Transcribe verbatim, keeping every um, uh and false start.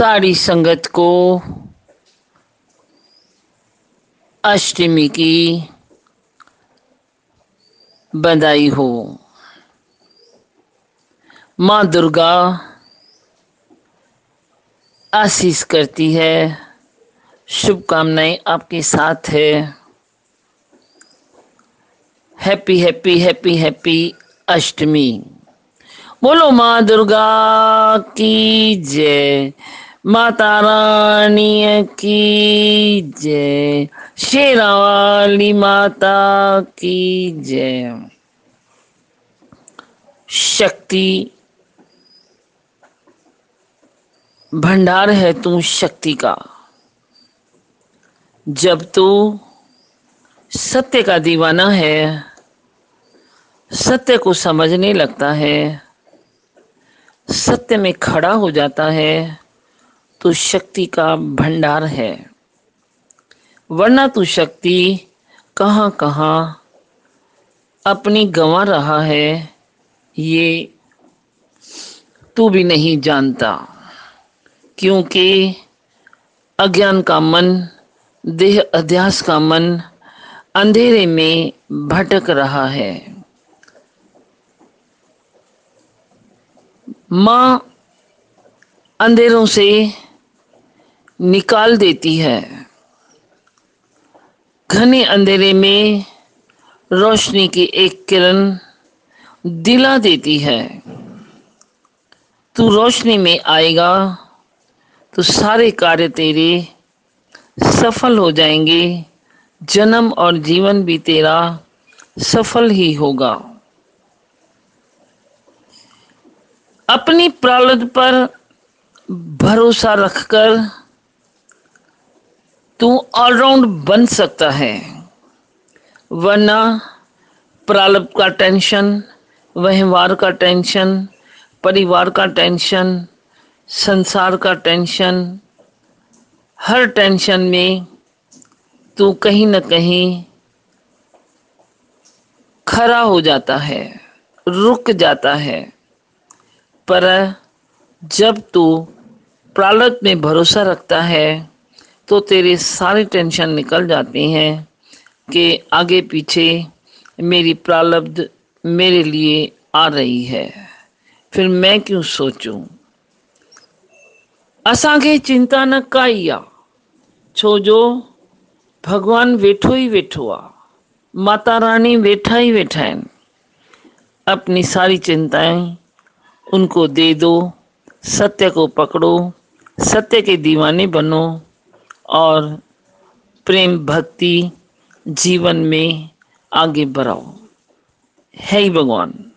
सारी संगत को अष्टमी की बधाई हो। माँ दुर्गा आशीष करती है, शुभकामनाएं आपके साथ है। Happy happy happy happy Ashtami. बोलो माँ दुर्गा की जय, माता रानी की जय, शेरा वाली माता की जय। शक्ति भंडार है तू शक्ति का। जब तू सत्य का दीवाना है, सत्य को समझने लगता है, सत्य में खड़ा हो जाता है, तो शक्ति का भंडार है। वरना तू शक्ति कहाँ कहाँ अपनी गंवा रहा है, ये तू भी नहीं जानता। क्योंकि अज्ञान का मन, देह अध्यास का मन अंधेरे में भटक रहा है। माँ अंधेरों से निकाल देती है, घने अंधेरे में रोशनी की एक किरण दिला देती है। तू रोशनी में आएगा तो सारे कार्य तेरे सफल हो जाएंगे, जन्म और जीवन भी तेरा सफल ही होगा। अपनी प्रारब्ध पर भरोसा रखकर तू ऑलराउंड बन सकता है, वरना प्रारब्ध का टेंशन, व्यवहार का टेंशन, परिवार का टेंशन, संसार का टेंशन, हर टेंशन में तू कहीं न कहीं खड़ा हो जाता है, रुक जाता है। पर जब तू प्रारब्ध में भरोसा रखता है तो तेरे सारे टेंशन निकल जाते हैं कि आगे पीछे मेरी प्रारब्ध मेरे लिए आ रही है, फिर मैं क्यों सोचूं। असांखे चिंता न काई आ, छो जो भगवान वेठो ही वेठो आ, माता रानी वेठा ही वेठा आहिनि। अपनी सारी चिंताएं उनको दे दो, सत्य को पकड़ो, सत्य के दीवाने बनो और प्रेम भक्ति जीवन में आगे बढ़ाओ। है ही भगवान।